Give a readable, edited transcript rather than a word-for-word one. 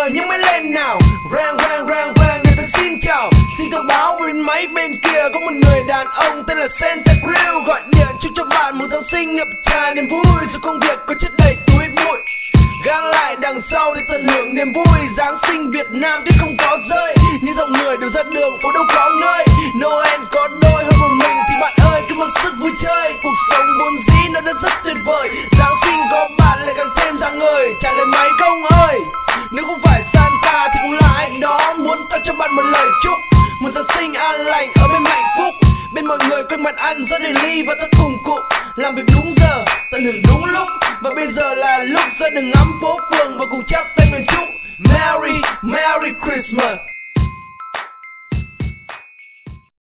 mời những máy lên nào. Rang rang rang rang người ta xin chào. Xin thông báo bên máy bên kia có một người đàn ông tên là Santa Cruz gọi điện chúc cho bạn một Giáng sinh ngập tràn niềm vui. Dù công việc có chất đầy túi bụi, gác lại đằng sau để tận hưởng niềm vui. Giáng sinh Việt Nam tuyết không có rơi, những dòng người đều ra đường phố đâu có nơi. Noel có đôi hơn một mình thì bạn ơi cứ mặc sức vui chơi. Cuộc sống vốn dĩ nó đã rất tuyệt vời, Giáng sinh có bạn lại càng thêm rạng ngời. Trả lời máy không ơi, nếu không phải Santa thì cũng là anh đó muốn tặng cho bạn một lời chúc, một Giáng sinh an lành ở bên hạnh phúc. Bên mọi người quanh bàn ăn rất đầy ly và ta cùng cụm làm việc đúng giờ, tận hưởng đúng lúc. Và bây giờ là lúc ra đường ngắm phố phường và cùng chắp tay nguyện chúc Merry Merry Christmas.